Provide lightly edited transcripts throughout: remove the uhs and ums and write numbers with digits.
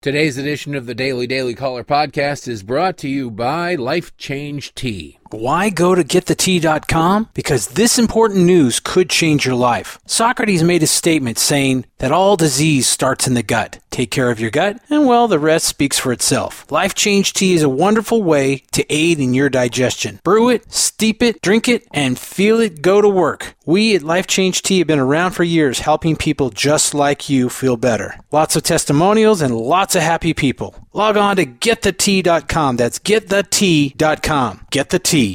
Today's edition of the Daily Caller podcast is brought to you by Life Change Tea. Why go to getthetea.com? Because this important news could change your life. Socrates made a statement saying that all disease starts in the gut. Take care of your gut, and well, the rest speaks for itself. Life Change Tea is a wonderful way to aid in your digestion. Brew it, steep it, drink it, and feel it go to work. We at Life Change Tea have been around for years helping people just like you feel better. Lots of testimonials and lots of happy people. Log on to getthetea.com. That's getthetea.com. Getthetea.com.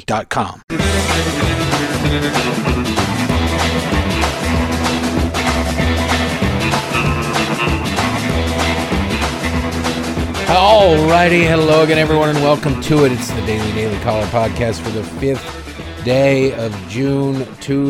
Alrighty, hello again everyone and welcome to it. It's the Daily Caller podcast for the 5th day of June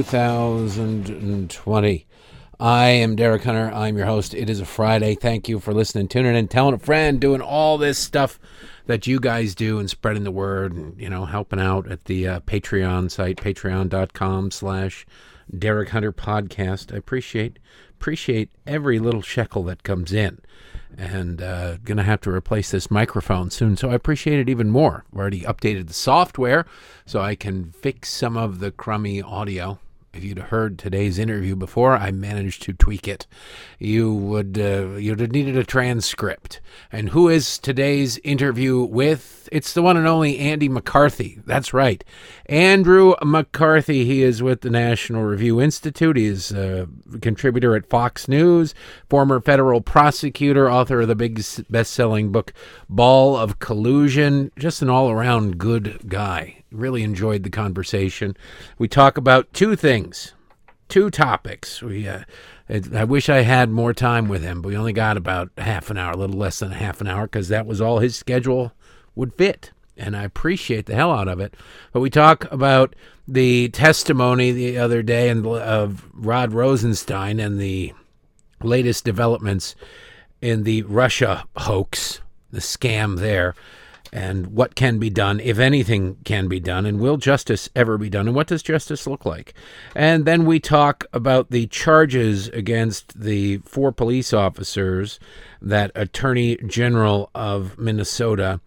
2020. I am Derek Hunter. I'm your host. It is a Friday. Thank you for listening, tuning in, telling a friend, doing all this stuff that you guys do and spreading the word and, helping out at the Patreon site, patreon.com/Derek Hunter podcast. I appreciate every little shekel that comes in. And going to have to replace this microphone soon, so I appreciate it even more. I've already updated the software so I can fix some of the crummy audio. If you'd heard today's interview before, I managed to tweak it. You'd have needed a transcript. And who is today's interview with? It's the one and only Andy McCarthy. That's right. Andrew McCarthy. He is with the National Review Institute. He is a contributor at Fox News, former federal prosecutor, author of the big best-selling book, Ball of Collusion. Just an all-around good guy. Really enjoyed the conversation. We talk about two things, two topics. I wish I had more time with him, but we only got about half an hour, a little less than a half an hour, because that was all his schedule would fit, and I appreciate the hell out of it. But we talk about the testimony the other day of Rod Rosenstein and the latest developments in the Russia hoax, the scam there, and what can be done, if anything can be done, and will justice ever be done, and what does justice look like? And then we talk about the charges against the 4 police officers that Attorney General of Minnesota,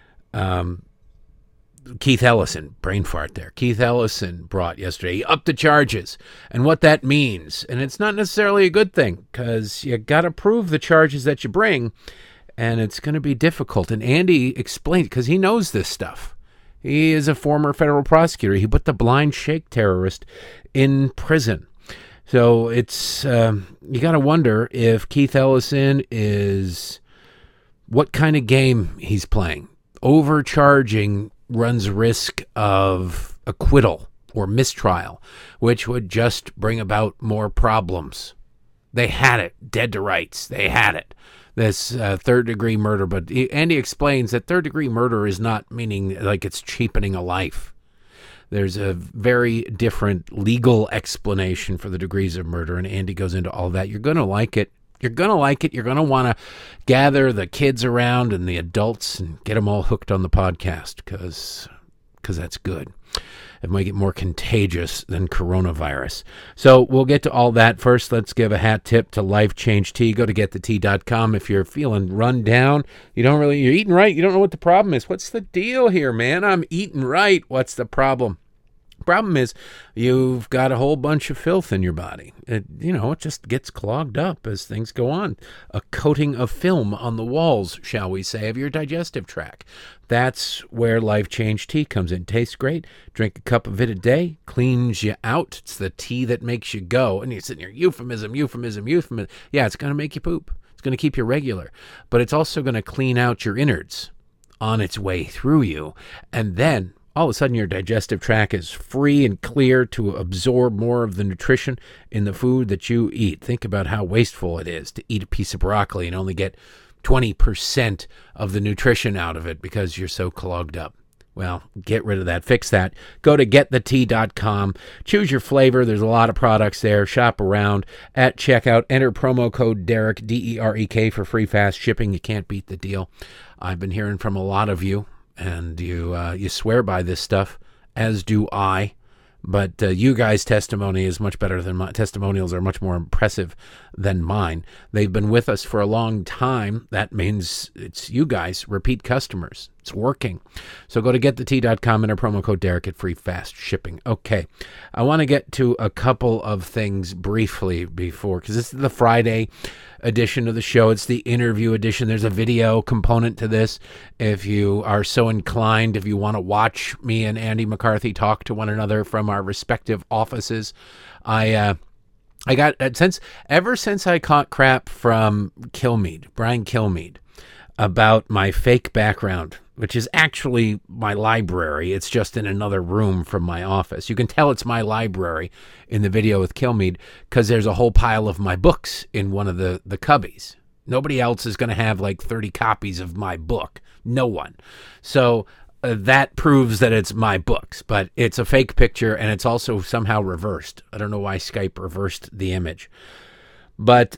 Keith Ellison, brain fart there, Keith Ellison brought yesterday. He upped the charges and what that means. And it's not necessarily a good thing, because you got to prove the charges that you bring, and it's going to be difficult. And Andy explained, because he knows this stuff. He is a former federal prosecutor. He put the blind shake terrorist in prison. So it's you got to wonder if Keith Ellison is, what kind of game he's playing. Overcharging runs risk of acquittal or mistrial, which would just bring about more problems. They had it, dead to rights. They had it. This third-degree murder, but Andy explains that third-degree murder is not meaning like it's cheapening a life. There's a very different legal explanation for the degrees of murder, and Andy goes into all that. You're going to like it. You're going to like it. You're going to want to gather the kids around and the adults and get them all hooked on the podcast, because that's good. It might get more contagious than coronavirus. So we'll get to all that. First, let's give a hat tip to Life Change Tea. Go to getthetea.com if you're feeling run down. You're eating right. You don't know what the problem is. What's the deal here, man? I'm eating right. What's the problem? Problem is, you've got a whole bunch of filth in your body. It just gets clogged up as things go on. A coating of film on the walls, shall we say, of your digestive tract. That's where Life Change Tea comes in. Tastes great. Drink a cup of it a day. Cleans you out. It's the tea that makes you go. And you're sitting here, euphemism. Yeah, it's going to make you poop. It's going to keep you regular. But it's also going to clean out your innards on its way through you. And then all of a sudden your digestive tract is free and clear to absorb more of the nutrition in the food that you eat. Think about how wasteful it is to eat a piece of broccoli and only get 20% of the nutrition out of it because you're so clogged up. Well, get rid of that. Fix that. Go to getthetea.com. Choose your flavor. There's a lot of products there. Shop around. At checkout, enter promo code Derek, DEREK, for free fast shipping. You can't beat the deal. I've been hearing from a lot of you, and you swear by this stuff, as do I. But you guys' testimony is much better than testimonials are much more impressive than mine. They've been with us for a long time. That means it's you guys, repeat customers. It's working. So go to getthetea.com, enter promo code Derek, at free fast shipping. Okay, I want to get to a couple of things briefly before, because this is the Friday edition of the show. It's the interview edition. There's a video component to this. If you are so inclined, if you want to watch me and Andy McCarthy talk to one another from our respective offices, I got, ever since I caught crap from Brian Kilmeade, about my fake background, which is actually my library. It's just in another room from my office. You can tell it's my library in the video with Kilmeade because there's a whole pile of my books in one of the cubbies. Nobody else is going to have like 30 copies of my book. No one. So that proves that it's my books, but it's a fake picture and it's also somehow reversed. I don't know why Skype reversed the image, but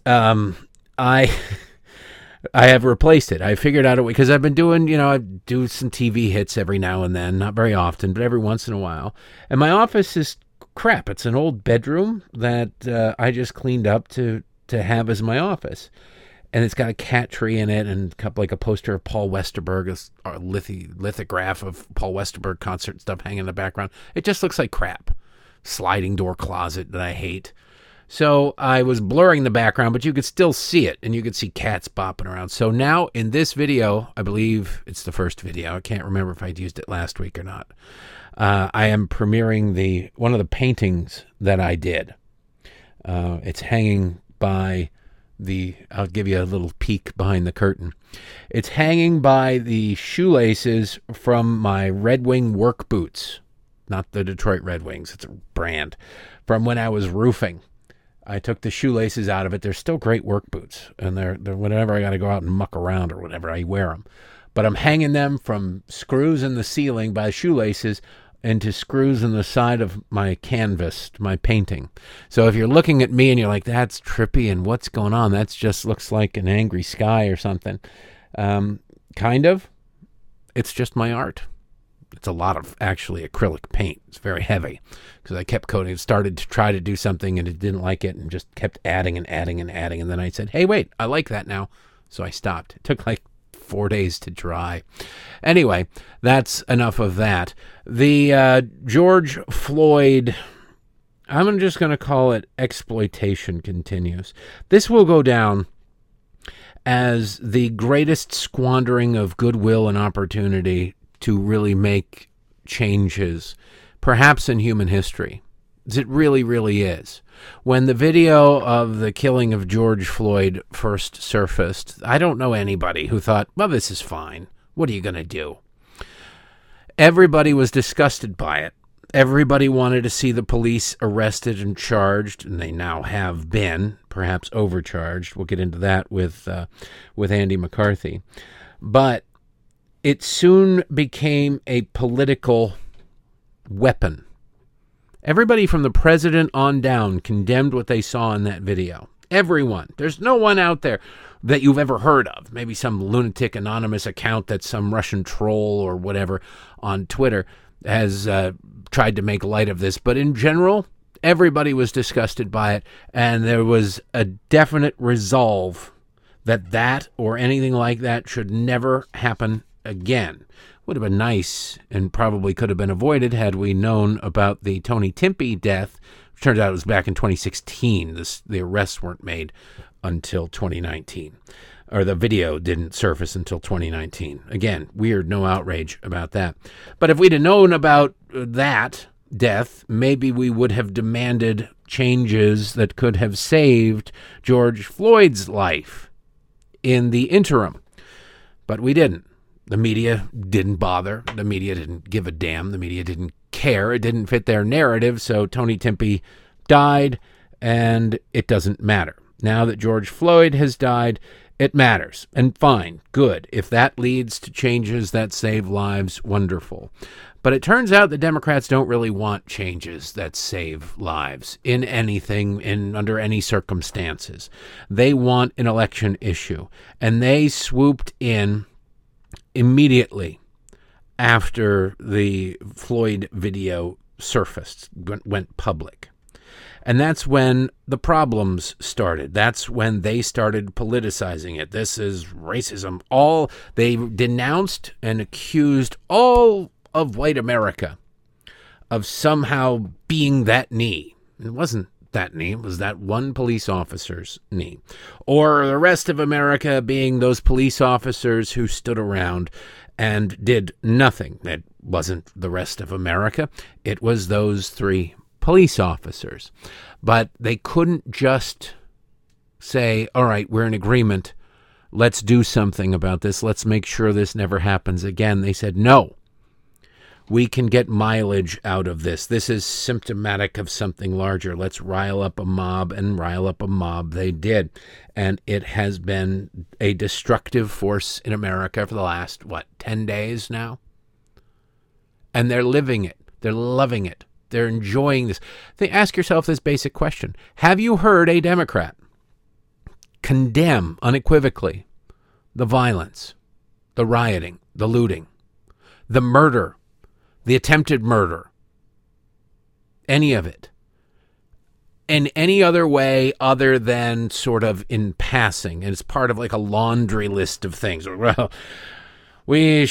I have replaced it. I figured out a way, because I've been doing, I do some TV hits every now and then, not very often, but every once in a while. And my office is crap. It's an old bedroom that I just cleaned up to have as my office. And it's got a cat tree in it and a poster of Paul Westerberg, a lithograph of Paul Westerberg concert stuff hanging in the background. It just looks like crap. Sliding door closet that I hate. So I was blurring the background, but you could still see it, and you could see cats bopping around. So now in this video, I believe it's the first video. I can't remember if I'd used it last week or not. I am premiering one of the paintings that I did. It's hanging by I'll give you a little peek behind the curtain. It's hanging by the shoelaces from my Red Wing work boots, not the Detroit Red Wings. It's a brand from when I was roofing. I took the shoelaces out of it. They're still great work boots, and they're whenever I got to go out and muck around or whatever, I wear them. But I'm hanging them from screws in the ceiling by shoelaces into screws in the side of my canvas, my painting. So if you're looking at me and you're like, that's trippy and what's going on? That just looks like an angry sky or something. Kind of. It's just my art. It's a lot of actually acrylic paint. It's very heavy because I kept coating. It started to try to do something and it didn't like it and just kept adding and adding and adding. And then I said, hey, wait, I like that now. So I stopped. It took like 4 days to dry. Anyway, that's enough of that. The George Floyd, I'm just going to call it exploitation, continues. This will go down as the greatest squandering of goodwill and opportunity to really make changes, perhaps in human history. It really, really is. When the video of the killing of George Floyd first surfaced, I don't know anybody who thought, well, this is fine. What are you going to do? Everybody was disgusted by it. Everybody wanted to see the police arrested and charged, and they now have been, perhaps overcharged. We'll get into that with Andy McCarthy. But it soon became a political weapon. Everybody from the president on down condemned what they saw in that video. Everyone. There's no one out there that you've ever heard of. Maybe some lunatic anonymous account that some Russian troll or whatever on Twitter has tried to make light of this. But in general, everybody was disgusted by it, and there was a definite resolve that or anything like that should never happen again. Would have been nice and probably could have been avoided had we known about the Tony Timpe death. Which turns out it was back in 2016. The arrests weren't made until 2019. Or the video didn't surface until 2019. Again, weird, no outrage about that. But if we'd have known about that death, maybe we would have demanded changes that could have saved George Floyd's life in the interim. But we didn't. The media didn't bother. The media didn't give a damn. The media didn't care. It didn't fit their narrative. So Tony Timpe died, and it doesn't matter. Now that George Floyd has died, it matters. And fine, good. If that leads to changes that save lives, wonderful. But it turns out the Democrats don't really want changes that save lives in anything, under any circumstances. They want an election issue. And they swooped in immediately after the Floyd video surfaced, went public. And that's when the problems started. That's when they started politicizing it. This is racism. They denounced and accused all of white America of somehow being that knee. It wasn't that knee. It was that one police officer's knee. Or the rest of America being those police officers who stood around and did nothing. It wasn't the rest of America. It was those three police officers. But they couldn't just say, all right, we're in agreement. Let's do something about this. Let's make sure this never happens again. They said, no, we can get mileage out of this. This is symptomatic of something larger. Let's rile up a mob, and rile up a mob they did. And it has been a destructive force in America for the last, 10 days now? And they're living it. They're loving it. They're enjoying this. They ask yourself this basic question. Have you heard a Democrat condemn unequivocally the violence, the rioting, the looting, the murder, the attempted murder, any of it, in any other way other than sort of in passing? And it's part of like a laundry list of things. Well, we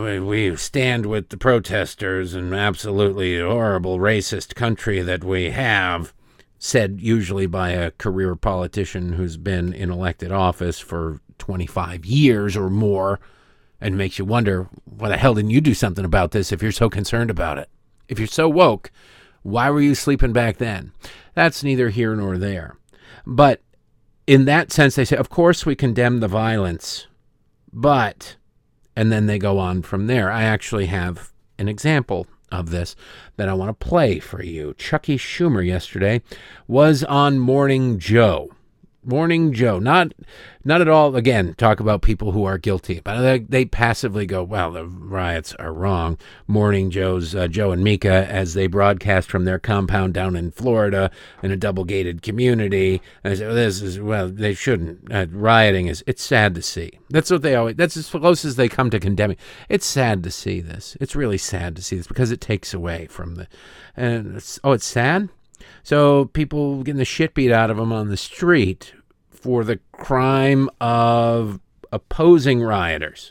stand with the protesters and absolutely horrible racist country that we have, said usually by a career politician who's been in elected office for 25 years or more, and makes you wonder, why the hell didn't you do something about this if you're so concerned about it? If you're so woke, why were you sleeping back then? That's neither here nor there. But in that sense, they say, of course we condemn the violence, but... And then they go on from there. I actually have an example of this that I want to play for you. Chucky Schumer yesterday was on Morning Joe. Morning Joe. Not at all, again, talk about people who are guilty. But they passively go, well, the riots are wrong. Morning Joe's Joe and Mika, as they broadcast from their compound down in Florida in a double-gated community. And they say, they shouldn't. Rioting it's sad to see. That's as close as they come to condemning. It's sad to see this. It's really sad to see this because it takes away from it's sad? So people getting the shit beat out of them on the street for the crime of opposing rioters.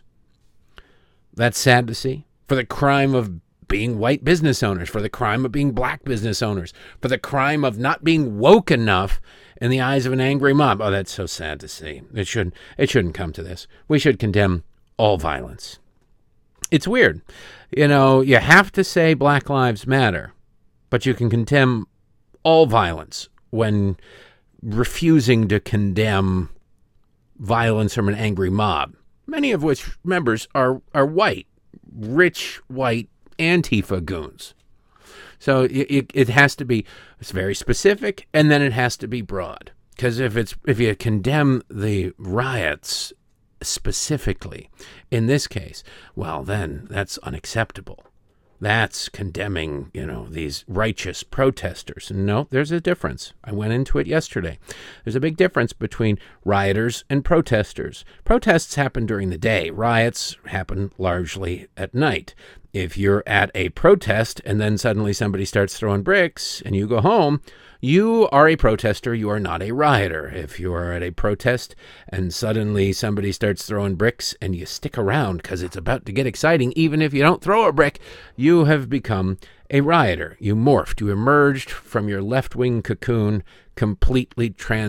That's sad to see. For the crime of being white business owners, for the crime of being black business owners, for the crime of not being woke enough in the eyes of an angry mob. Oh, that's so sad to see. It shouldn't come to this. We should condemn all violence. It's weird. You have to say Black Lives Matter, but you can condemn all violence when refusing to condemn violence from an angry mob, many of which members are white, rich white Antifa goons. So it has to be, it's very specific, and then it has to be broad. Because if you condemn the riots specifically, in this case, well, then that's unacceptable. That's condemning, these righteous protesters. No, there's a difference. I went into it yesterday. There's a big difference between rioters and protesters. Protests happen during the day. Riots happen largely at night. If you're at a protest and then suddenly somebody starts throwing bricks and you go home, you are a protester. You are not a rioter. If you are at a protest and suddenly somebody starts throwing bricks and you stick around because it's about to get exciting, even if you don't throw a brick, you have become a rioter. You morphed. You emerged from your left-wing cocoon, completely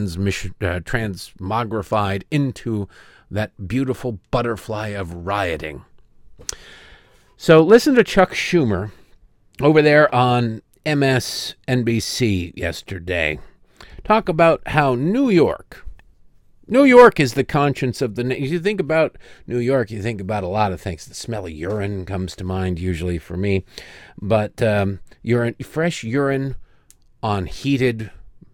transmogrified into that beautiful butterfly of rioting. So listen to Chuck Schumer over there on MSNBC yesterday talk about how New York is the conscience of the nation. You think about New York, you think about a lot of things. The smell of urine comes to mind usually for me, but fresh urine on heated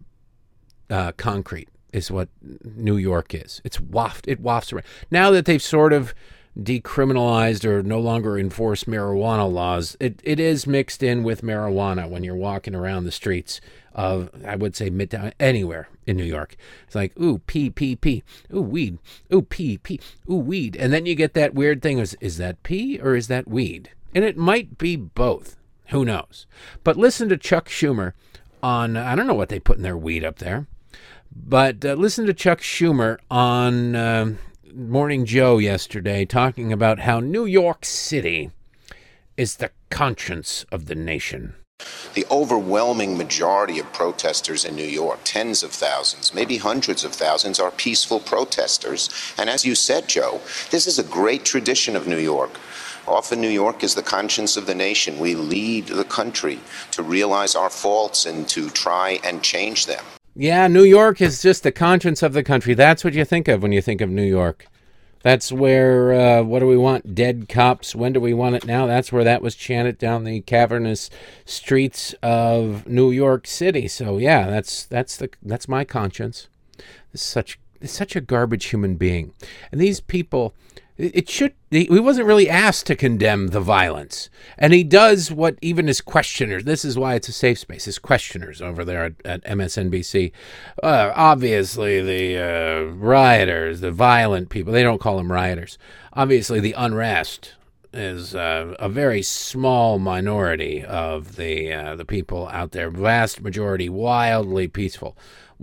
concrete is what New York is. It wafts around. Now that they've sort of decriminalized or no longer enforce marijuana laws, it is mixed in with marijuana when you're walking around the streets of, I would say, Midtown, anywhere in New York. It's like, ooh, pee, ooh, weed, ooh, pee, ooh, weed. And then you get that weird thing, is that pee or is that weed? And it might be both. Who knows? But listen to Chuck Schumer on, I don't know what they put in their weed up there, but listen to Chuck Schumer on Morning Joe yesterday talking about how New York City is the conscience of the nation. The overwhelming majority of protesters in New York, tens of thousands, maybe hundreds of thousands, are peaceful protesters. And as you said, Joe, this is a great tradition of New York. Often New York is the conscience of the nation. We lead the country to realize our faults and to try and change them. Yeah, New York is just the conscience of the country. That's what you think of when you think of New York. That's where, what do we want? Dead cops. When do we want it now? That's where that was chanted down the cavernous streets of New York City. So yeah, that's my conscience. It's such a garbage human being. And these people, he wasn't really asked to condemn the violence. And he does what even his questioners, this is why it's a safe space, his questioners over there at MSNBC, obviously the rioters, the violent people, they don't call them rioters. Obviously the unrest is a very small minority of the people out there. Vast majority, wildly peaceful.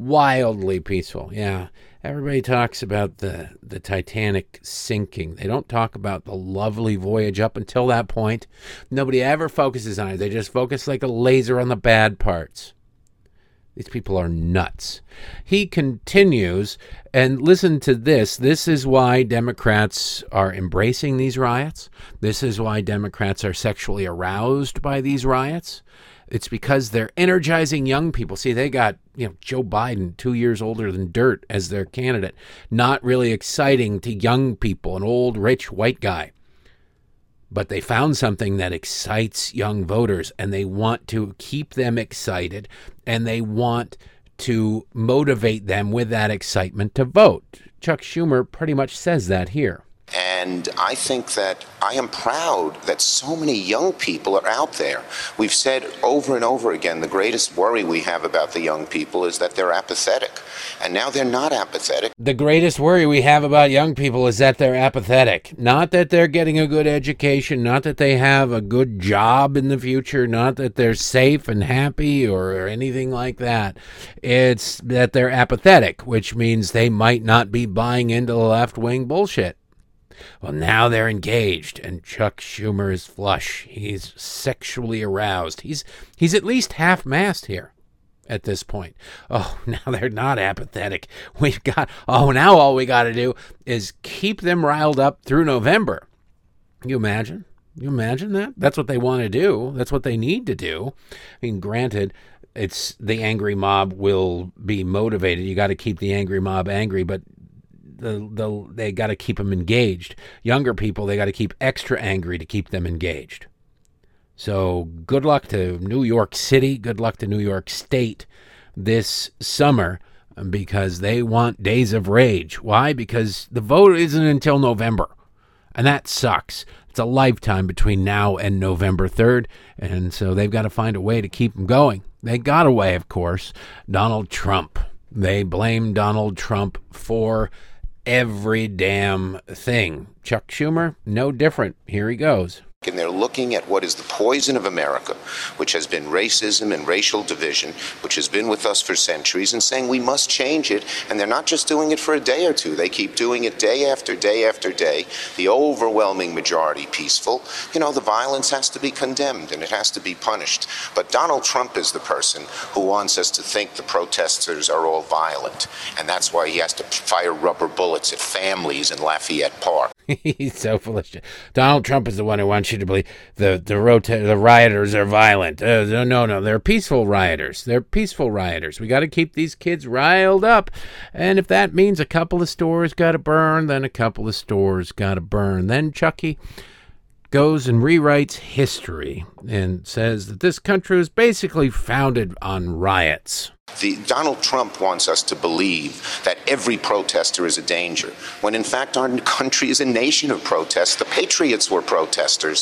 Yeah. Everybody talks about the Titanic sinking. They don't talk about the lovely voyage up until that point. Nobody ever focuses on it. They just focus like a laser on the bad parts. These people are nuts. He continues, and listen to this. This is why Democrats are embracing these riots. This is why Democrats are sexually aroused by these riots. It's because they're energizing young people. See, they got, Joe Biden, 2 years older than dirt, as their candidate. Not really exciting to young people, an old, rich, white guy. But they found something that excites young voters, and they want to keep them excited, and they want to motivate them with that excitement to vote. Chuck Schumer pretty much says that here. And I think that I am proud that so many young people are out there. We've said over and over again, the greatest worry we have about the young people is that they're apathetic. And now they're not apathetic. The greatest worry we have about young people is that they're apathetic. Not that they're getting a good education, not that they have a good job in the future, not that they're safe and happy or anything like that. It's that they're apathetic, which means they might not be buying into the left-wing bullshit. Well, now they're engaged, and Chuck Schumer is flush. He's sexually aroused. He's at least half-mast here at this point. Oh, now they're not apathetic. Now all we got to do is keep them riled up through November. Can you imagine? You imagine that? That's what they want to do. That's what they need to do. I mean, granted, it's the angry mob will be motivated. You got to keep the angry mob angry, but they got to keep them engaged. Younger people, they got to keep extra angry to keep them engaged. So good luck to New York City. Good luck to New York State this summer because they want days of rage. Why? Because the vote isn't until November, and that sucks. It's a lifetime between now and November 3rd, and so they've got to find a way to keep them going. They got a way, of course. Donald Trump. They blame Donald Trump for every damn thing. Chuck Schumer, no different. Here he goes. And they're looking at what is the poison of America, which has been racism and racial division, which has been with us for centuries, and saying we must change it. And they're not just doing it for a day or two. They keep doing it day after day after day. The overwhelming majority peaceful. The violence has to be condemned and it has to be punished. But Donald Trump is the person who wants us to think the protesters are all violent. And that's why he has to fire rubber bullets at families in Lafayette Park. He's so full of shit. Donald Trump is the one who wants you to believe the rioters are violent. No, they're peaceful rioters. They're peaceful rioters. We got to keep these kids riled up. And if that means a couple of stores got to burn, then a couple of stores got to burn. Then Chucky goes and rewrites history and says that this country was basically founded on riots. Donald Trump wants us to believe that every protester is a danger, when in fact our country is a nation of protests. The Patriots were protesters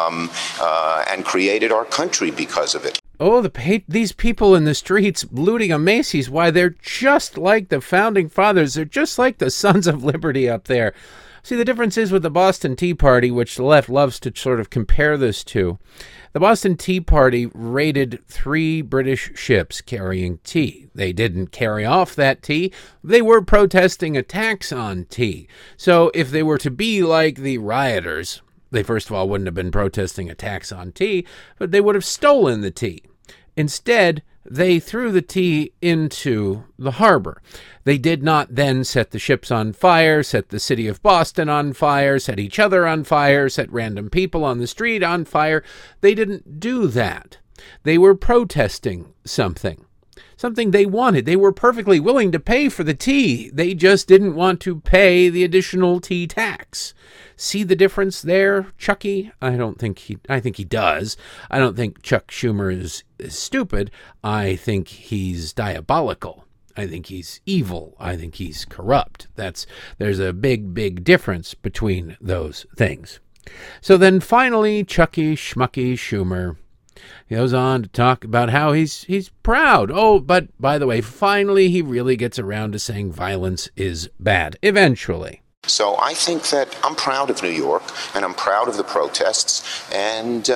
and created our country because of it. Oh, these people in the streets looting a Macy's, why, they're just like the Founding Fathers. They're just like the Sons of Liberty up there. See, the difference is with the Boston Tea Party, which the left loves to sort of compare this to. The Boston Tea Party raided 3 British ships carrying tea. They didn't carry off that tea. They were protesting a tax on tea. So if they were to be like the rioters, they first of all wouldn't have been protesting a tax on tea, but they would have stolen the tea. Instead, they threw the tea into the harbor. They did not then set the ships on fire, set the city of Boston on fire, set each other on fire, set random people on the street on fire. They didn't do that. They were protesting something they wanted. They were perfectly willing to pay for the tea. They just didn't want to pay the additional tea tax. See the difference there, Chucky? I think he does. I don't think Chuck Schumer is stupid. I think he's diabolical. I think he's evil. I think he's corrupt. There's a big, big difference between those things. So then finally, Chucky Schmucky Schumer, he goes on to talk about how he's proud. Oh, but by the way, finally he really gets around to saying violence is bad, eventually. So I think that I'm proud of New York, and I'm proud of the protests, and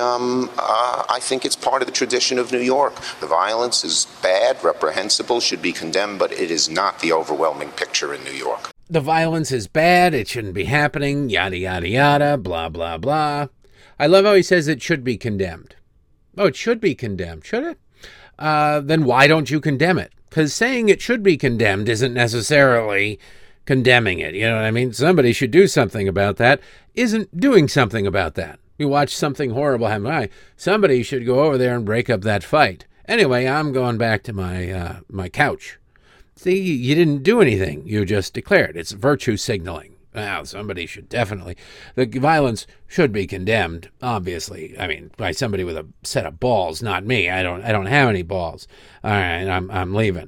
I think it's part of the tradition of New York. The violence is bad, reprehensible, should be condemned, but it is not the overwhelming picture in New York. The violence is bad, it shouldn't be happening, yada, yada, yada, blah, blah, blah. I love how he says it should be condemned. Oh, it should be condemned, should it? Then why don't you condemn it? Because saying it should be condemned isn't necessarily condemning it. You know what I mean? Somebody should do something about that. Isn't doing something about that. You watch something horrible happen. Somebody should go over there and break up that fight. Anyway, I'm going back to my couch. See, you didn't do anything. You just declared. It's virtue signaling. Well, somebody should definitely. The violence should be condemned, obviously. I mean, by somebody with a set of balls, not me. I don't have any balls. All right, I'm leaving.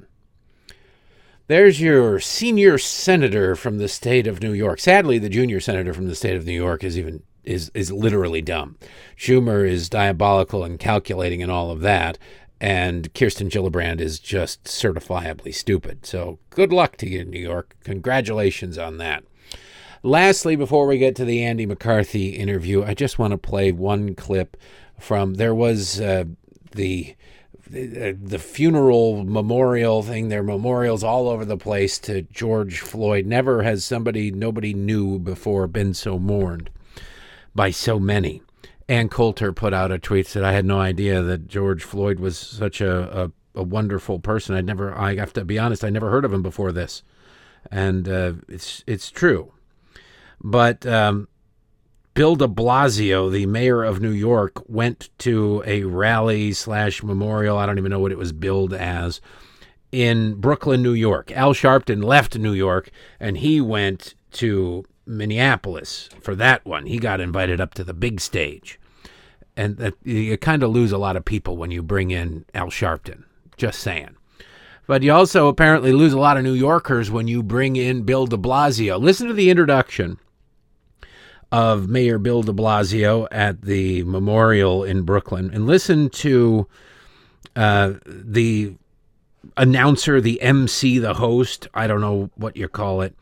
There's your senior senator from the state of New York. Sadly, the junior senator from the state of New York is literally dumb. Schumer is diabolical and calculating and all of that. And Kirsten Gillibrand is just certifiably stupid. So good luck to you, New York. Congratulations on that. Lastly, before we get to the Andy McCarthy interview, I just want to play one clip from, there was the funeral memorial thing. There are memorials all over the place to George Floyd. Never has nobody knew before been so mourned by so many. Ann Coulter put out a tweet that I had no idea that George Floyd was such a wonderful person. I have to be honest, I never heard of him before this. And it's true. But Bill de Blasio, the mayor of New York, went to a rally/memorial, I don't even know what it was billed as, in Brooklyn, New York. Al Sharpton left New York, and he went to Minneapolis for that one. He got invited up to the big stage. And you kind of lose a lot of people when you bring in Al Sharpton, just saying. But you also apparently lose a lot of New Yorkers when you bring in Bill de Blasio. Listen to the introduction of Mayor Bill de Blasio at the memorial in Brooklyn, and listen to the announcer, the MC, the host, I don't know what you call it,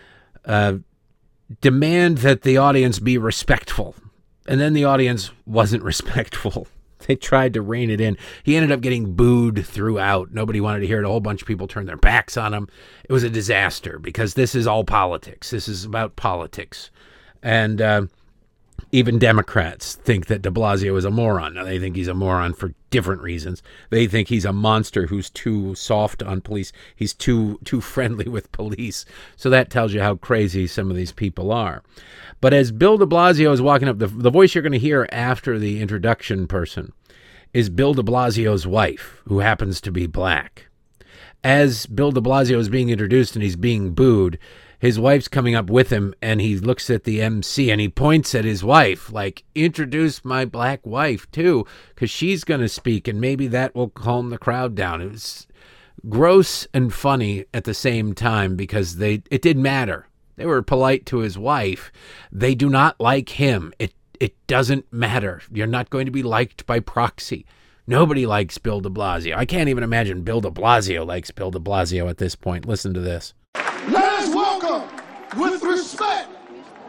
demand that the audience be respectful. And then the audience wasn't respectful. They tried to rein it in. He ended up getting booed throughout. Nobody wanted to hear it. A whole bunch of people turned their backs on him. It was a disaster because this is all politics. This is about politics. And even Democrats think that de Blasio is a moron. Now, they think he's a moron for different reasons. They think he's a monster who's too soft on police. He's too friendly with police. So that tells you how crazy some of these people are. But as Bill de Blasio is walking up, the voice you're going to hear after the introduction person is Bill de Blasio's wife, who happens to be black. As Bill de Blasio is being introduced and he's being booed, his wife's coming up with him, and he looks at the MC and he points at his wife, like, introduce my black wife too, because she's going to speak, and maybe that will calm the crowd down. It was gross and funny at the same time because it didn't matter. They were polite to his wife. They do not like him. It doesn't matter. You're not going to be liked by proxy. Nobody likes Bill de Blasio. I can't even imagine Bill de Blasio likes Bill de Blasio at this point. Listen to this. Let us welcome, with respect,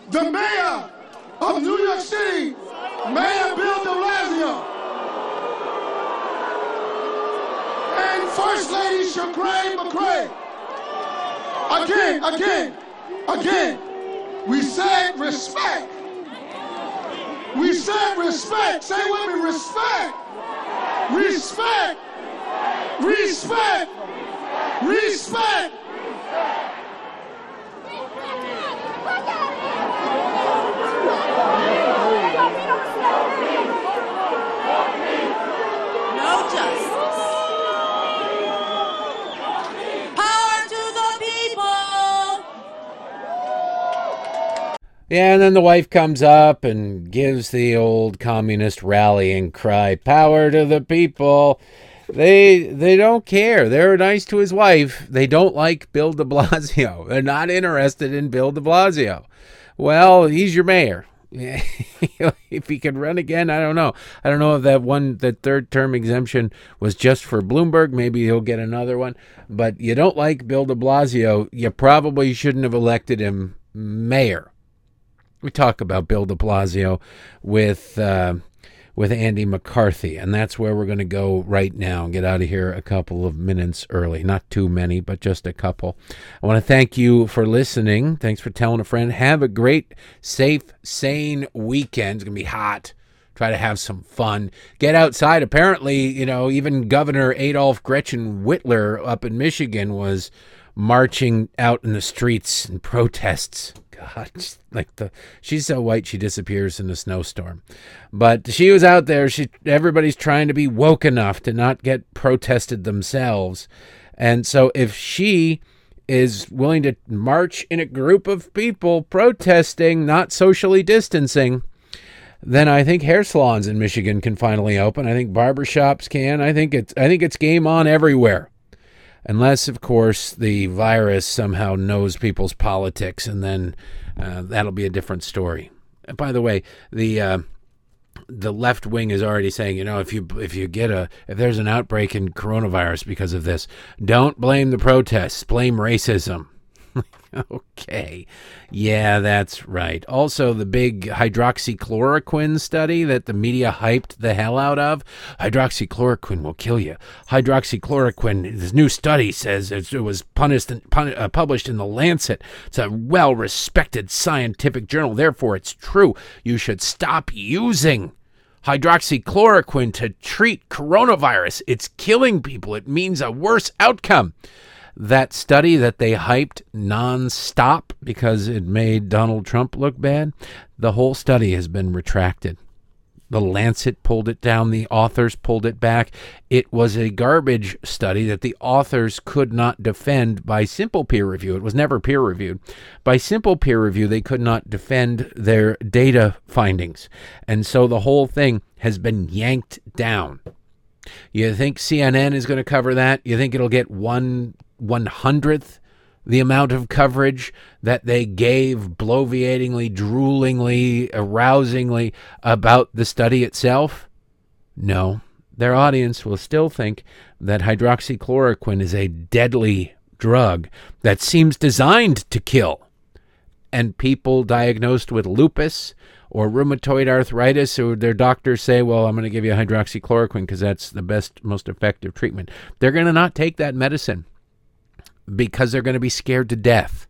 the mayor of New York City, Mayor Bill de Blasio, and First Lady Chirlane McCray. Again, we said respect. We said respect. Say with me, respect. Respect. Respect. Respect. No justice. Power to the people. Yeah, and then the wife comes up and gives the old communist rallying cry, power to the people. They don't care. They're nice to his wife. They don't like Bill de Blasio. They're not interested in Bill de Blasio. Well, he's your mayor. If he could run again, I don't know. I don't know if that third term exemption was just for Bloomberg. Maybe he'll get another one. But you don't like Bill de Blasio, you probably shouldn't have elected him mayor. We talk about Bill de Blasio with Andy McCarthy, and that's where we're going to go right now and get out of here a couple of minutes early. Not too many, but just a couple. I want to thank you for listening. Thanks for telling a friend. Have a great, safe, sane weekend. It's going to be hot. Try to have some fun. Get outside. Apparently, even Governor Adolf Gretchen Whitler up in Michigan was marching out in the streets in protests. God, she's so white she disappears in a snowstorm. But she was out there. Everybody's trying to be woke enough to not get protested themselves. And so if she is willing to march in a group of people protesting, not socially distancing, then I think hair salons in Michigan can finally open. I think barbershops can. I think it's game on everywhere. Unless, of course, the virus somehow knows people's politics, and then that'll be a different story. And by the way, the left wing is already saying, if there's an outbreak in coronavirus because of this, don't blame the protests, blame racism. Okay. Yeah, that's right. Also, the big hydroxychloroquine study that the media hyped the hell out of. Hydroxychloroquine will kill you. Hydroxychloroquine, this new study says it was published in The Lancet. It's a well-respected scientific journal. Therefore, it's true. You should stop using hydroxychloroquine to treat coronavirus. It's killing people. It means a worse outcome. That study that they hyped nonstop because it made Donald Trump look bad, the whole study has been retracted. The Lancet pulled it down. The authors pulled it back. It was a garbage study that the authors could not defend by simple peer review. It was never peer reviewed. By simple peer review, they could not defend their data findings. And so the whole thing has been yanked down. You think CNN is going to cover that? You think it'll get 1/100th the amount of coverage that they gave bloviatingly, droolingly, arousingly about the study itself? No. Their audience will still think that hydroxychloroquine is a deadly drug that seems designed to kill. And people diagnosed with lupus or rheumatoid arthritis, or their doctors say, well, I'm going to give you hydroxychloroquine because that's the best, most effective treatment. They're going to not take that medicine because they're going to be scared to death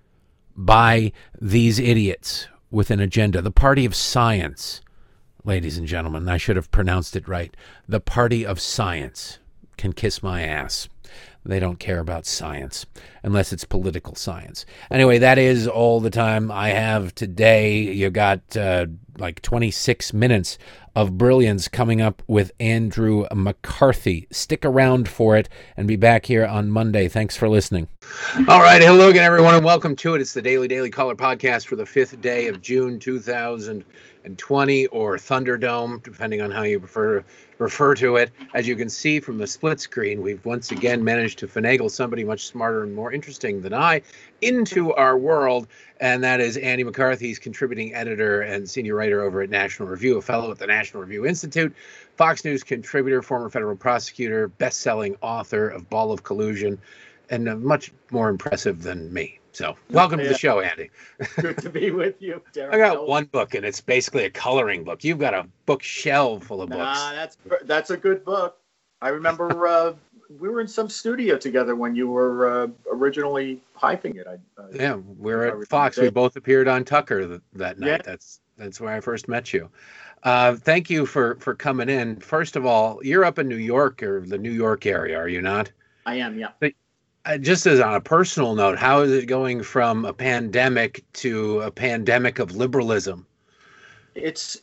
by these idiots with an agenda. The party of science, ladies and gentlemen, I should have pronounced it right. The party of science can kiss my ass. They don't care about science unless it's political science. Anyway, that is all the time I have today. You got like 26 minutes of brilliance coming up with Andrew McCarthy. Stick around for it and be back here on Monday. Thanks for listening. All right. Hello again, everyone, and welcome to it. It's the Daily Caller podcast for the 5th day of June 2020, or Thunderdome, depending on how you refer to it. As you can see from the split screen, we've once again managed to finagle somebody much smarter and more interesting than I into our world, and that is Andy McCarthy. He's contributing editor and senior writer over at National Review, a fellow at the National Review Institute, Fox News contributor, former federal prosecutor, best-selling author of Ball of Collusion, and much more impressive than me. So welcome to the Yeah. show, Andy. Good to be with you, Derek. I got one book, and it's basically a coloring book. You've got a bookshelf full of books. That's a good book. I remember we were in some studio together when you were originally hyping it. Yeah, we're at Fox. We both appeared on Tucker that night. Yeah. That's where I first met you. Thank you for coming in. First of all, you're up in New York or the New York area, are you not? I am, yeah. But, just as on a personal note, how is it going from a pandemic to a pandemic of liberalism? It's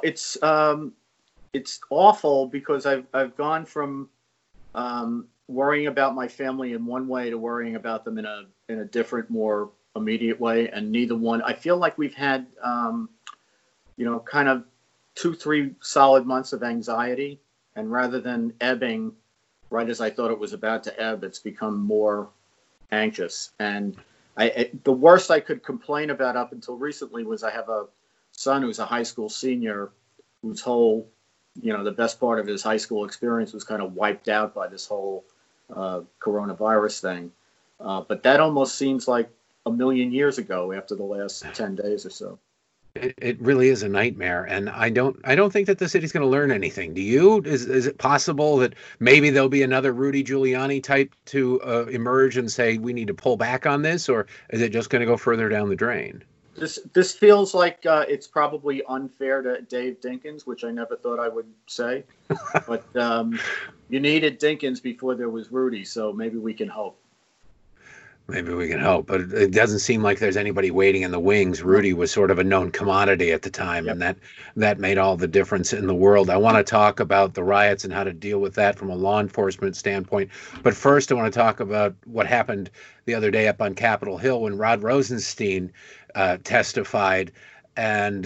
awful because I've gone from worrying about my family in one way to worrying about them in a different, more immediate way, and neither one. I feel like we've had kind of 2-3 solid months of anxiety, and rather than ebbing right as I thought it was about to ebb, it's become more anxious. And the worst I could complain about up until recently was I have a son who's a high school senior whose whole, the best part of his high school experience was kind of wiped out by this whole coronavirus thing. But that almost seems like a million years ago after the last 10 days or so. It really is a nightmare, and I don't think that the city's going to learn anything. Do you? Is it possible that maybe there'll be another Rudy Giuliani type to emerge and say we need to pull back on this, or is it just going to go further down the drain? This feels like it's probably unfair to Dave Dinkins, which I never thought I would say, but you needed Dinkins before there was Rudy, so maybe we can hope. Maybe we can hope, but it doesn't seem like there's anybody waiting in the wings. Rudy was sort of a known commodity at the time, Yep. and that made all the difference in the world. I want to talk about the riots and how to deal with that from a law enforcement standpoint. But first, I want to talk about what happened the other day up on Capitol Hill when Rod Rosenstein testified. And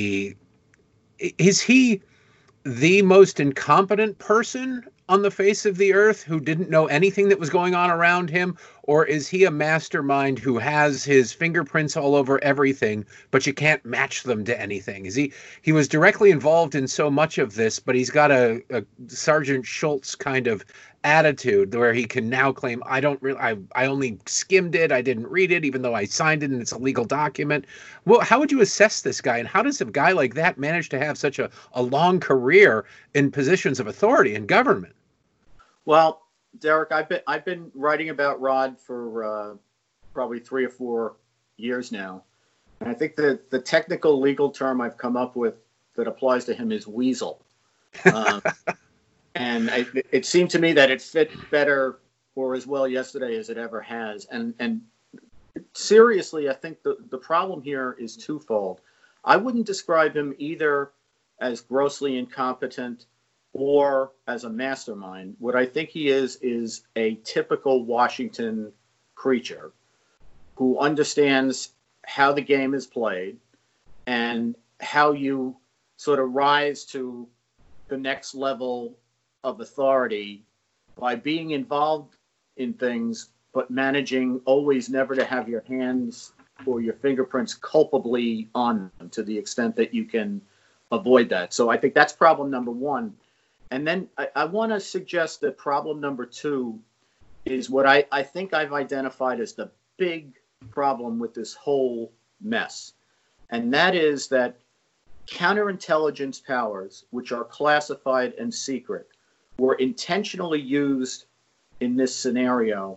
is he the most incompetent person on the face of the earth who didn't know anything that was going on around him? Or is he a mastermind who has his fingerprints all over everything, but you can't match them to anything? He was directly involved in so much of this, but he's got a Sergeant Schultz kind of attitude where he can now claim, I only skimmed it, I didn't read it, even though I signed it and it's a legal document. Well, how would you assess this guy, and how does a guy like that manage to have such a long career in positions of authority in government? Well, Derek, I've been writing about Rod for probably 3 or 4 years now, and I think that the technical legal term I've come up with that applies to him is weasel. And it seemed to me that it fit better or as well yesterday as it ever has. And seriously, I think the problem here is twofold. I wouldn't describe him either as grossly incompetent or as a mastermind. What I think he is a typical Washington creature who understands how the game is played and how you sort of rise to the next level of authority by being involved in things, but managing always never to have your hands or your fingerprints culpably on them to the extent that you can avoid that. So I think that's problem number one. And then I want to suggest that problem number two is what I think I've identified as the big problem with this whole mess. And that is that counterintelligence powers, which are classified and secret, were intentionally used in this scenario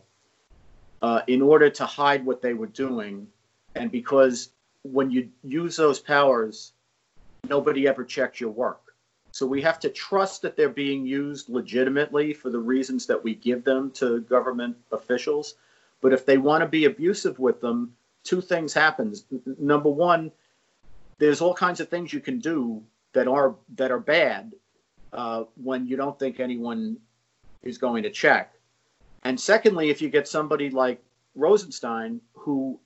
in order to hide what they were doing. And because when you use those powers, nobody ever checks your work. So we have to trust that they're being used legitimately for the reasons that we give them to government officials. But if they want to be abusive with them, two things happen. Number one, there's all kinds of things you can do that are bad when you don't think anyone is going to check. And secondly, if you get somebody like Rosenstein who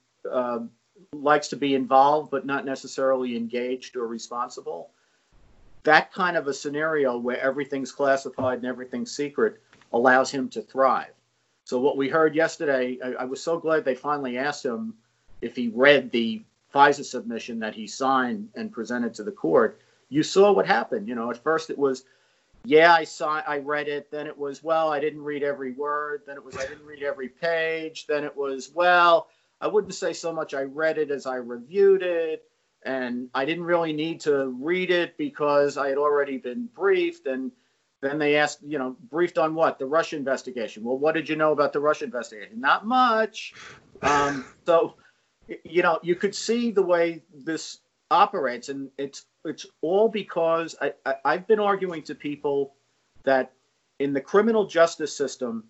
likes to be involved but not necessarily engaged or responsible, that kind of a scenario where everything's classified and everything's secret allows him to thrive. So what we heard yesterday, I was so glad they finally asked him if he read the FISA submission that he signed and presented to the court. You saw what happened. At first it was, yeah, I read it. Then it was, well, I didn't read every word. Then it was, I didn't read every page. Then it was, well, I wouldn't say so much I read it as I reviewed it. And I didn't really need to read it because I had already been briefed. And then they asked, briefed on what? The Russia investigation. Well, what did you know about the Russia investigation? Not much. So, you could see the way this operates. And it's all because I've been arguing to people that in the criminal justice system,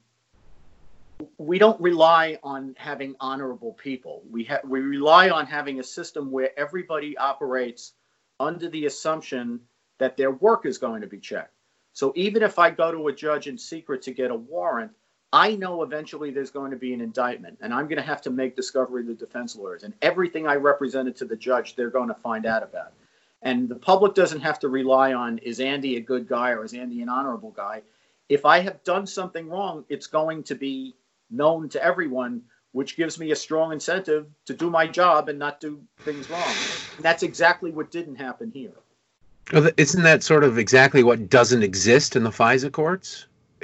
we don't rely on having honorable people. We rely on having a system where everybody operates under the assumption that their work is going to be checked. So even if I go to a judge in secret to get a warrant, I know eventually there's going to be an indictment, and I'm going to have to make discovery to the defense lawyers. And everything I represented to the judge, they're going to find out about. And the public doesn't have to rely on, is Andy a good guy or is Andy an honorable guy? If I have done something wrong, it's going to be known to everyone, which gives me a strong incentive to do my job and not do things wrong. And that's exactly what didn't happen here. Well, isn't that sort of exactly what doesn't exist in the FISA courts?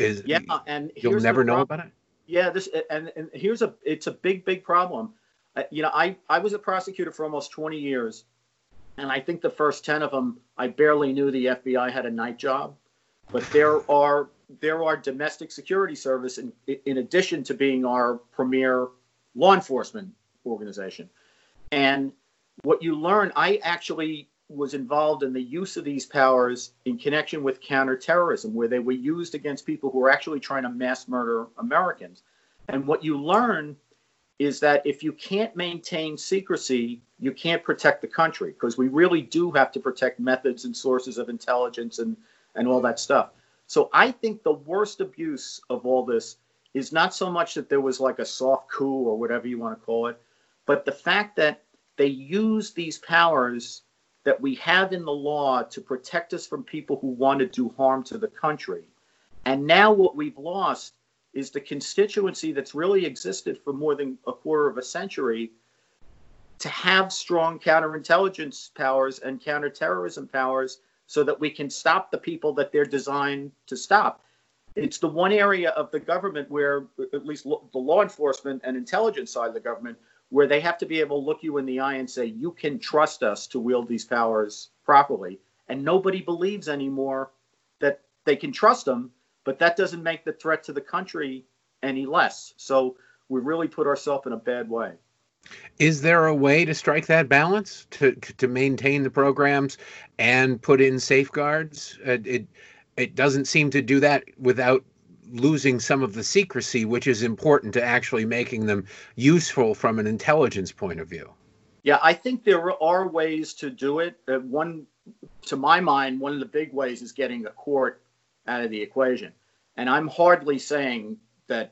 And you'll never know about it. Yeah, it's a big problem. I was a prosecutor for almost 20 years, and I think the first 10 of them, I barely knew the FBI had a night job. But there are domestic security service in addition to being our premier law enforcement organization. And what you learn, I actually was involved in the use of these powers in connection with counterterrorism, where they were used against people who were actually trying to mass murder Americans. And what you learn is that if you can't maintain secrecy, you can't protect the country, because we really do have to protect methods and sources of intelligence and all that stuff. So I think the worst abuse of all this is not so much that there was like a soft coup or whatever you want to call it, but the fact that they use these powers that we have in the law to protect us from people who want to do harm to the country. And now what we've lost is the constituency that's really existed for more than a quarter of a century to have strong counterintelligence powers and counterterrorism powers so that we can stop the people that they're designed to stop. It's the one area of the government where, at least the law enforcement and intelligence side of the government, where they have to be able to look you in the eye and say, you can trust us to wield these powers properly. And nobody believes anymore that they can trust them, but that doesn't make the threat to the country any less. So we really put ourselves in a bad way. Is there a way to strike that balance, to maintain the programs and put in safeguards? It doesn't seem to do that without losing some of the secrecy, which is important to actually making them useful from an intelligence point of view. Yeah, I think there are ways to do it. To my mind, one of the big ways is getting a court out of the equation. And I'm hardly saying that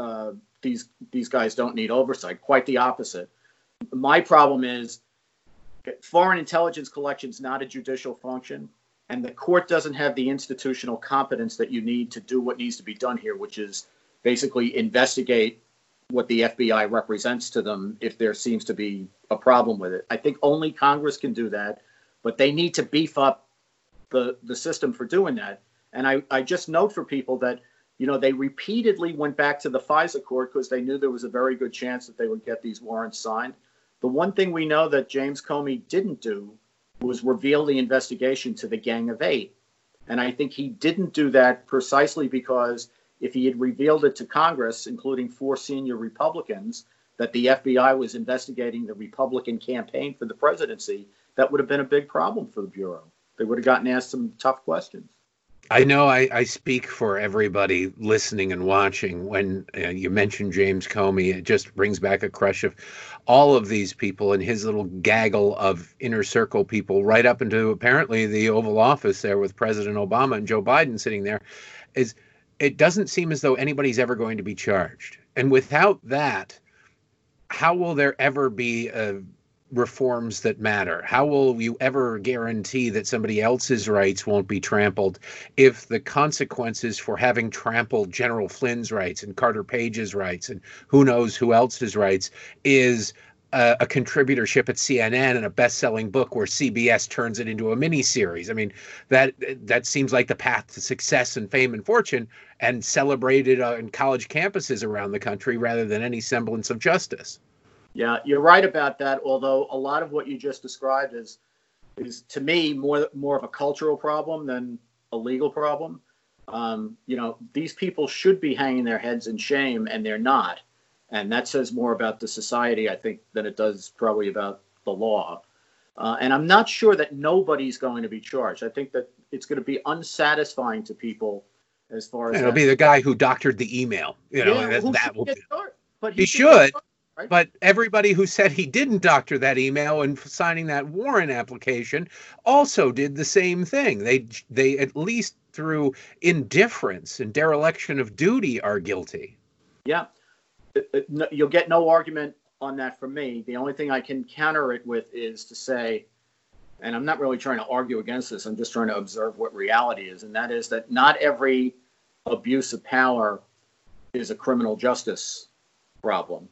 these guys don't need oversight. Quite the opposite. My problem is foreign intelligence collection is not a judicial function, and the court doesn't have the institutional competence that you need to do what needs to be done here, which is basically investigate what the FBI represents to them if there seems to be a problem with it. I think only Congress can do that, but they need to beef up the system for doing that. And I just note for people that, they repeatedly went back to the FISA court because they knew there was a very good chance that they would get these warrants signed. The one thing we know that James Comey didn't do was reveal the investigation to the Gang of Eight. And I think he didn't do that precisely because if he had revealed it to Congress, including 4 senior Republicans, that the FBI was investigating the Republican campaign for the presidency, that would have been a big problem for the Bureau. They would have gotten asked some tough questions. I know I speak for everybody listening and watching when you mention James Comey. It just brings back a crush of all of these people and his little gaggle of inner circle people right up into apparently the Oval Office there with President Obama and Joe Biden sitting there. It doesn't seem as though anybody's ever going to be charged. And without that, how will there ever be reforms that matter? How will you ever guarantee that somebody else's rights won't be trampled if the consequences for having trampled General Flynn's rights and Carter Page's rights and who knows who else's rights is a contributorship at CNN and a best-selling book where CBS turns it into a miniseries? I mean, that seems like the path to success and fame and fortune, and celebrated on college campuses around the country rather than any semblance of justice. Yeah, you're right about that. Although a lot of what you just described is to me more of a cultural problem than a legal problem. These people should be hanging their heads in shame, and they're not. And that says more about the society, I think, than it does probably about the law. And I'm not sure that nobody's going to be charged. I think that it's going to be unsatisfying to people as far as It'll be the guy who doctored the email. That will be. But He should. Right? But everybody who said he didn't doctor that email and signing that warrant application also did the same thing. They at least through indifference and dereliction of duty are guilty. Yeah. You'll get no argument on that from me. The only thing I can counter it with is to say, and I'm not really trying to argue against this, I'm just trying to observe what reality is, and that is that not every abuse of power is a criminal justice problem.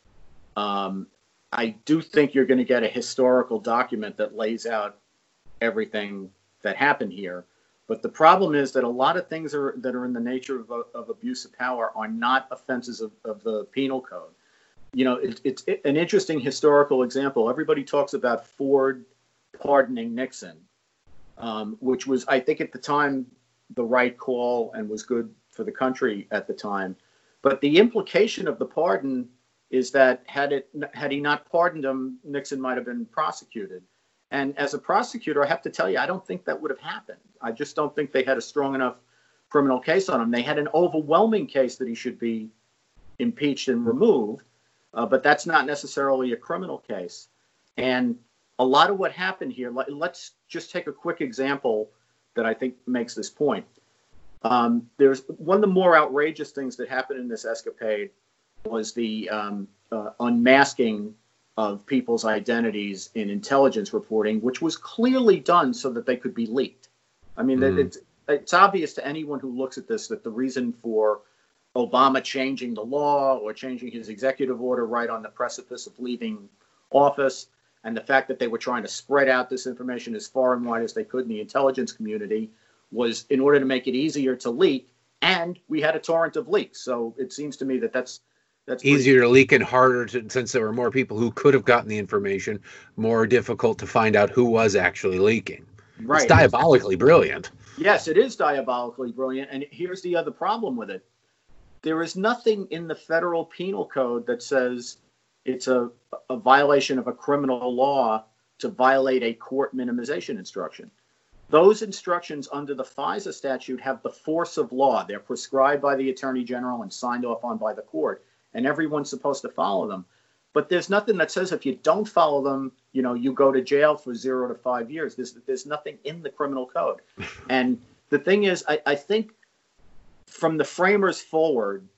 I do think you're going to get a historical document that lays out everything that happened here. But the problem is that a lot of things that are in the nature of abuse of power are not offenses of the penal code. It's an interesting historical example. Everybody talks about Ford pardoning Nixon, which was, I think, at the time, the right call and was good for the country at the time. But the implication of the pardon is that had he not pardoned him, Nixon might have been prosecuted. And as a prosecutor, I have to tell you, I don't think that would have happened. I just don't think they had a strong enough criminal case on him. They had an overwhelming case that he should be impeached and removed, but that's not necessarily a criminal case. And a lot of what happened here, let's just take a quick example that I think makes this point. There's one of the more outrageous things that happened in this escapade was the unmasking of people's identities in intelligence reporting, which was clearly done so that they could be leaked. I mean, it's obvious to anyone who looks at this that the reason for Obama changing the law or changing his executive order right on the precipice of leaving office, and the fact that they were trying to spread out this information as far and wide as they could in the intelligence community, was in order to make it easier to leak, and we had a torrent of leaks. So it seems to me that that's easier to leak and harder since there were more people who could have gotten the information, more difficult to find out who was actually leaking. Right. It's diabolically brilliant. Yes, it is diabolically brilliant. And here's the other problem with it. There is nothing in the federal penal code that says it's a violation of a criminal law to violate a court minimization instruction. Those instructions under the FISA statute have the force of law. They're prescribed by the Attorney General and signed off on by the court, and everyone's supposed to follow them. But there's nothing that says if you don't follow them, you go to jail for 0 to 5 years. There's nothing in the criminal code. And the thing is, I think from the framers forward,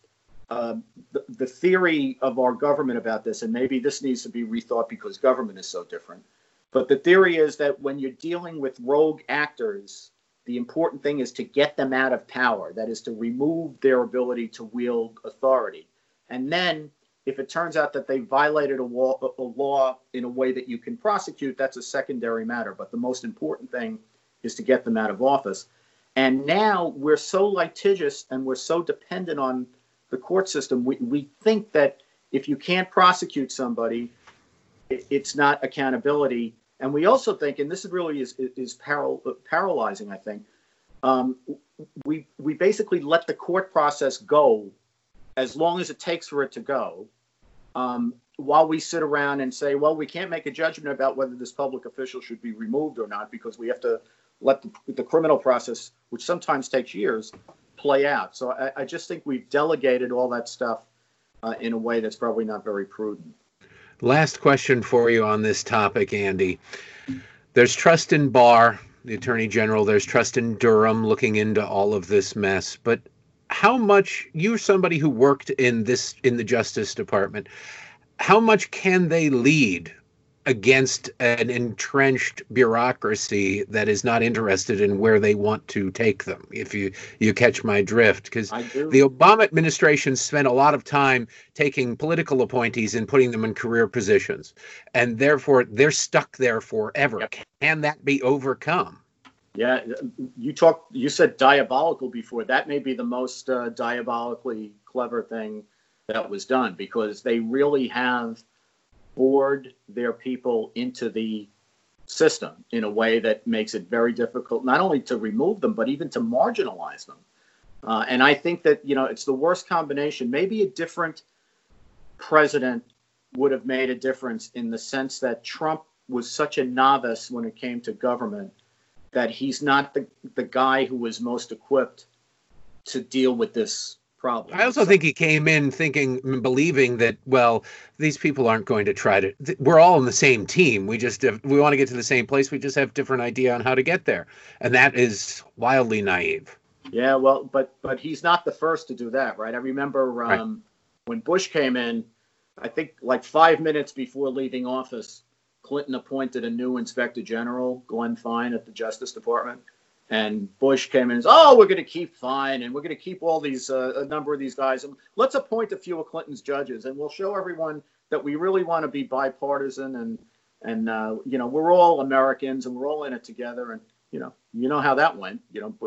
the theory of our government about this, and maybe this needs to be rethought because government is so different, but the theory is that when you're dealing with rogue actors, the important thing is to get them out of power. That is to remove their ability to wield authority. And then if it turns out that they violated a law in a way that you can prosecute, that's a secondary matter. But the most important thing is to get them out of office. And now we're so litigious and we're so dependent on the court system. We think that if you can't prosecute somebody, it's not accountability. And we also think, and this really is paralyzing, I think, we basically let the court process go as long as it takes for it to go, while we sit around and say, well, we can't make a judgment about whether this public official should be removed or not because we have to let the criminal process, which sometimes takes years, play out. So I just think we've delegated all that stuff in a way that's probably not very prudent. Last question for you on this topic, Andy. There's trust in Barr, the Attorney General. There's trust in Durham looking into all of this mess. But how much, you're somebody who worked in the Justice Department, how much can they lead against an entrenched bureaucracy that is not interested in where they want to take them, if you catch my drift? Because the Obama administration spent a lot of time taking political appointees and putting them in career positions, and therefore they're stuck there forever. Yep. Can that be overcome? Yeah, you said diabolical before. That may be the most diabolically clever thing that was done, because they really have board their people into the system in a way that makes it very difficult, not only to remove them, but even to marginalize them. And I think that, it's the worst combination. Maybe a different president would have made a difference, in the sense that Trump was such a novice when it came to government that he's not the guy who was most equipped to deal with this problem. I also think he came in believing that, well, these people aren't going to try to, we're all on the same team. We want to get to the same place. We just have different idea on how to get there. And that is wildly naive. Yeah, well, but he's not the first to do that, right? I remember when Bush came in, I think like 5 minutes before leaving office, Clinton appointed a new inspector general, Glenn Fine, at the Justice Department. And Bush came in and said, we're going to keep Fine, and we're going to keep all these, a number of these guys. And let's appoint a few of Clinton's judges, and we'll show everyone that we really want to be bipartisan, and we're all Americans, and we're all in it together. And, you know how that went.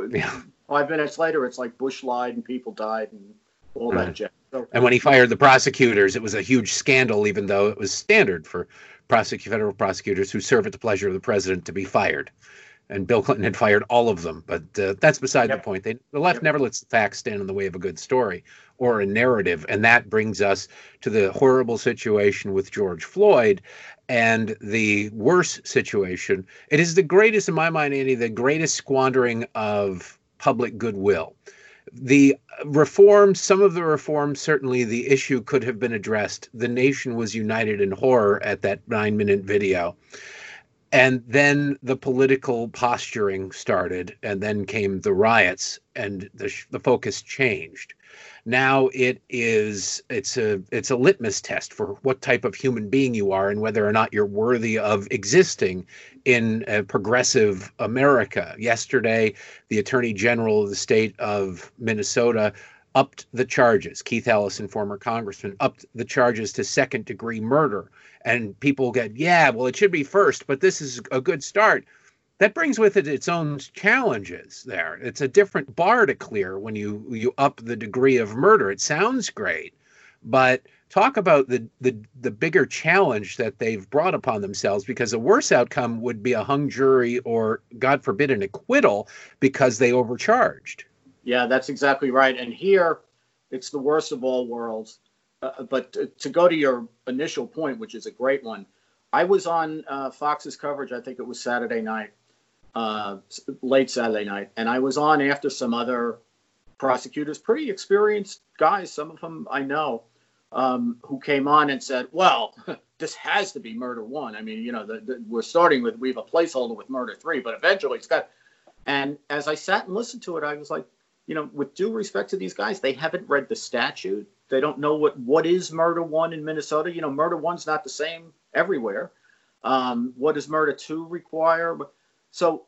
5 minutes later, it's like Bush lied and people died and all that jazz. So, and when he fired the prosecutors, it was a huge scandal, even though it was standard for federal prosecutors who serve at the pleasure of the president to be fired. And Bill Clinton had fired all of them. But that's beside the point. The left never lets the facts stand in the way of a good story or a narrative. And that brings us to the horrible situation with George Floyd and the worse situation. It is the greatest, in my mind, Andy, the greatest squandering of public goodwill. The reforms, some of the reforms, certainly the issue could have been addressed. The nation was united in horror at that 9-minute video. And then the political posturing started, and then came the riots, and the focus changed. Now it's a litmus test for what type of human being you are and whether or not you're worthy of existing in a progressive America. Yesterday, the Attorney General of the state of Minnesota upped the charges. Keith Ellison, former congressman, upped the charges to second-degree murder. And people get, it should be first, but this is a good start. That brings with it its own challenges there. It's a different bar to clear when you up the degree of murder. It sounds great, but talk about the bigger challenge that they've brought upon themselves, because a worse outcome would be a hung jury or, God forbid, an acquittal because they overcharged. Yeah, that's exactly right. And here, it's the worst of all worlds. But to go to your initial point, which is a great one, I was on Fox's coverage, I think it was Saturday night, late Saturday night, and I was on after some other prosecutors, pretty experienced guys, some of them I know, who came on and said, well, this has to be murder one. I mean, we're starting with, we have a placeholder with murder three, but eventually it's got, and as I sat and listened to it, I was like, with due respect to these guys, they haven't read the statute. They don't know what is murder one in Minnesota. Murder one's not the same everywhere. What does murder two require? So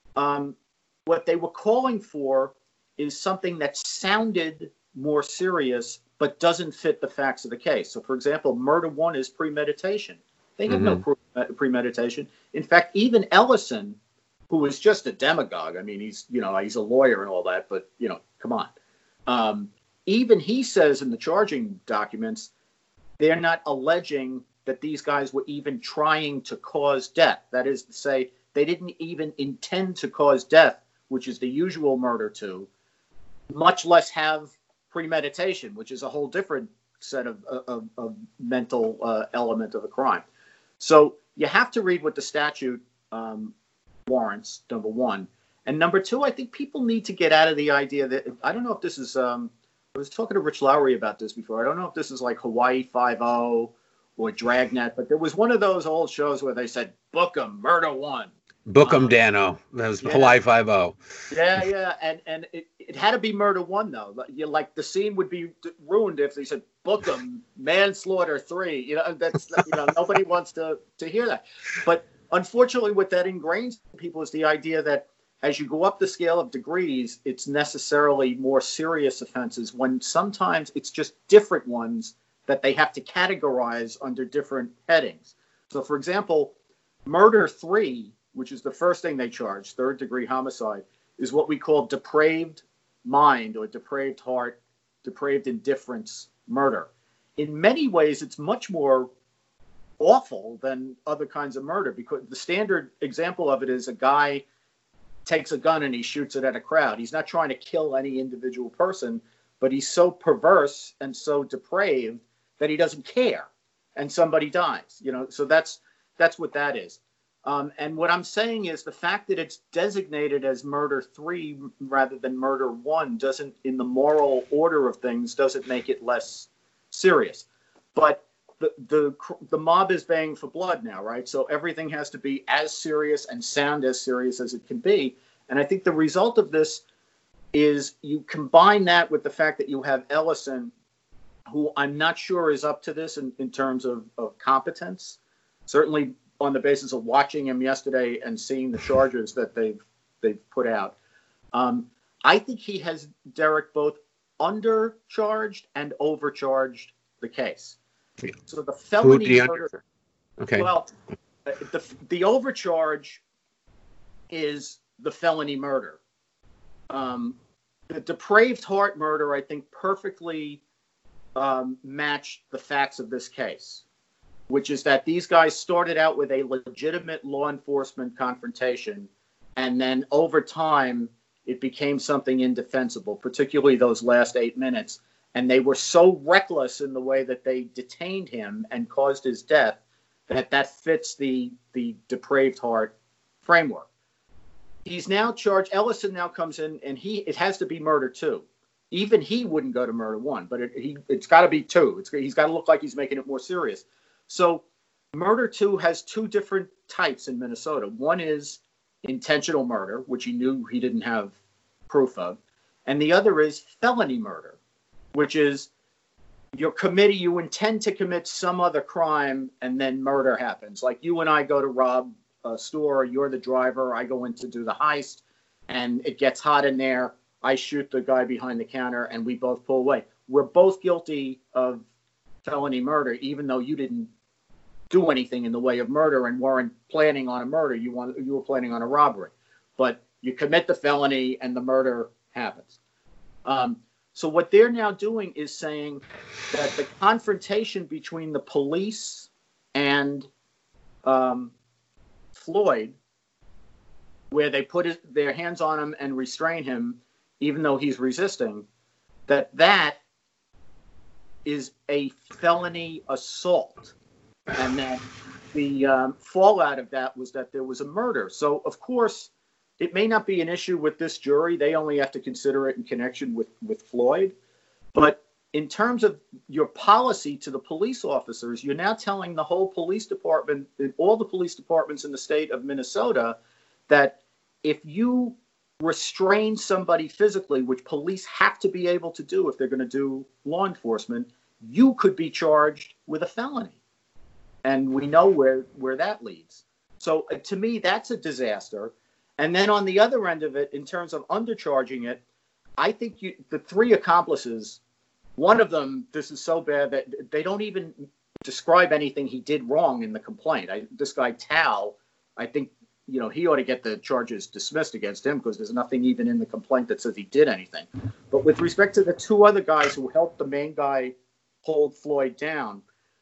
what they were calling for is something that sounded more serious, but doesn't fit the facts of the case. So, for example, murder one is premeditation. They have no premeditation. In fact, even Ellison, who is just a demagogue. I mean, he's a lawyer and all that, but, come on. Even he says in the charging documents, they're not alleging that these guys were even trying to cause death. That is to say, they didn't even intend to cause death, which is the usual murder two, much less have premeditation, which is a whole different set of mental element of a crime. So you have to read what the statute warrants, number one. And number two, I think people need to get out of the idea that, I don't know if this is, I was talking to Rich Lowry about this before. I don't know if this is like Hawaii Five-0 or Dragnet, but there was one of those old shows where they said, book 'em, murder one. Book 'em, Dano. That was Hawaii Five-0. Yeah. And it had to be murder one, though. Like the scene would be ruined if they said, book 'em, manslaughter 3. That's, nobody wants to hear that. But unfortunately, what that ingrains in people is the idea that as you go up the scale of degrees, it's necessarily more serious offenses, when sometimes it's just different ones that they have to categorize under different headings. So, for example, murder 3, which is the first thing they charge, third-degree homicide, is what we call depraved mind or depraved heart, depraved indifference murder. In many ways, it's much more awful than other kinds of murder, because the standard example of it is a guy takes a gun and he shoots it at a crowd. He's not trying to kill any individual person, but he's so perverse and so depraved that he doesn't care, and somebody dies. So that's what that is. And what I'm saying is the fact that it's designated as murder 3 rather than murder 1 doesn't, in the moral order of things, doesn't make it less serious. But the mob is baying for blood now, right? So everything has to be as serious and sound as serious as it can be. And I think the result of this is you combine that with the fact that you have Ellison, who I'm not sure is up to this in terms of competence. Certainly on the basis of watching him yesterday and seeing the charges that they've put out. I think he has, Derek, both undercharged and overcharged the case. So the felony murder. Okay. Well, the overcharge is the felony murder. The depraved heart murder, I think, perfectly matched the facts of this case, which is that these guys started out with a legitimate law enforcement confrontation, and then over time it became something indefensible, particularly those last 8 minutes. And they were so reckless in the way that they detained him and caused his death that fits the depraved heart framework. He's now charged. Ellison now comes in, and it has to be murder 2. Even he wouldn't go to murder 1, but it's got to be 2. He's got to look like he's making it more serious. So murder 2 has 2 different types in Minnesota. One is intentional murder, which he knew he didn't have proof of. And the other is felony murder, which is you intend to commit some other crime and then murder happens. Like you and I go to rob a store, you're the driver, I go in to do the heist, and it gets hot in there. I shoot the guy behind the counter and we both pull away. We're both guilty of felony murder, even though you didn't do anything in the way of murder and weren't planning on a murder. You were planning on a robbery, but you commit the felony and the murder happens. So what they're now doing is saying that the confrontation between the police and Floyd, where they put their hands on him and restrain him, even though he's resisting, that is a felony assault. And that the fallout of that was that there was a murder. So, of course, it may not be an issue with this jury. They only have to consider it in connection with Floyd. But in terms of your policy to the police officers, you're now telling the whole police department, all the police departments in the state of Minnesota, that if you restrain somebody physically, which police have to be able to do if they're going to do law enforcement, you could be charged with a felony. And we know where that leads. So to me, that's a disaster. And then on the other end of it, in terms of undercharging it, I think the 3 accomplices, one of them, this is so bad that they don't even describe anything he did wrong in the complaint. This guy, Tao, I think, he ought to get the charges dismissed against him because there's nothing even in the complaint that says he did anything. But with respect to the 2 other guys who helped the main guy hold Floyd down,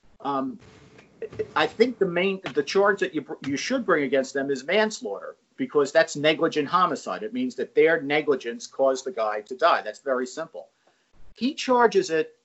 I think the charge that you should bring against them is manslaughter, because that's negligent homicide. It means that their negligence caused the guy to die. That's very simple. He charges it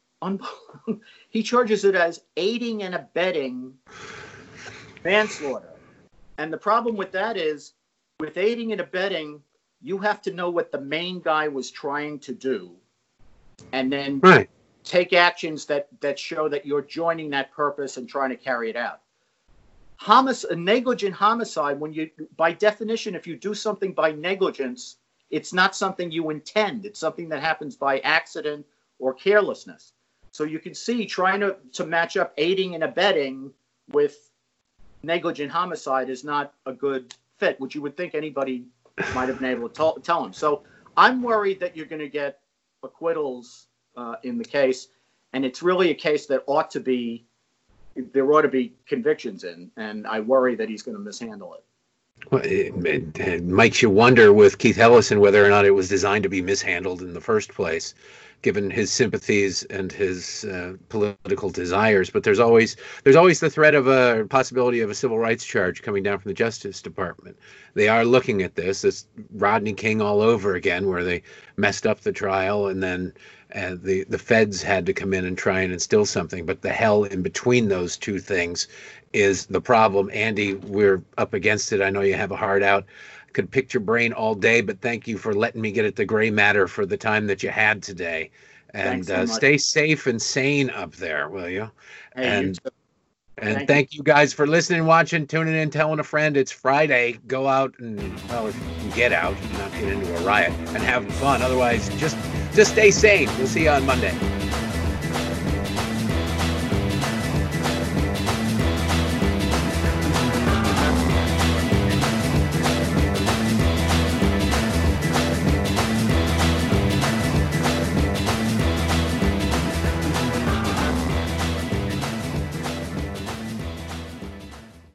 as aiding and abetting manslaughter. And the problem with that is, with aiding and abetting, you have to know what the main guy was trying to do, and then take actions that show that you're joining that purpose and trying to carry it out. A negligent homicide, by definition, if you do something by negligence, it's not something you intend. It's something that happens by accident or carelessness. So you can see trying to match up aiding and abetting with negligent homicide is not a good fit, which you would think anybody might have been able to tell him. So I'm worried that you're going to get acquittals in the case, and it's really a case that there ought to be convictions in, and I worry that he's going to mishandle it. Well, it makes you wonder with Keith Ellison whether or not it was designed to be mishandled in the first place. given his sympathies and his political desires. But there's always the threat of a possibility of a civil rights charge coming down from the Justice Department. They are looking at this Rodney King all over again, where they messed up the trial and then the feds had to come in and try and instill something. But the hell in between those two things is the problem. Andy, we're up against it. I know you have a hard out. Could pick your brain all day, but thank you for letting me get at the gray matter for the time that you had today. And so stay safe and sane up there, will you? Hey, and thank you guys for listening, watching, tuning in, telling a friend. It's Friday. Go out and, well, if you can get out, not get into a riot, and have fun. Otherwise, just stay sane. We'll see you on Monday.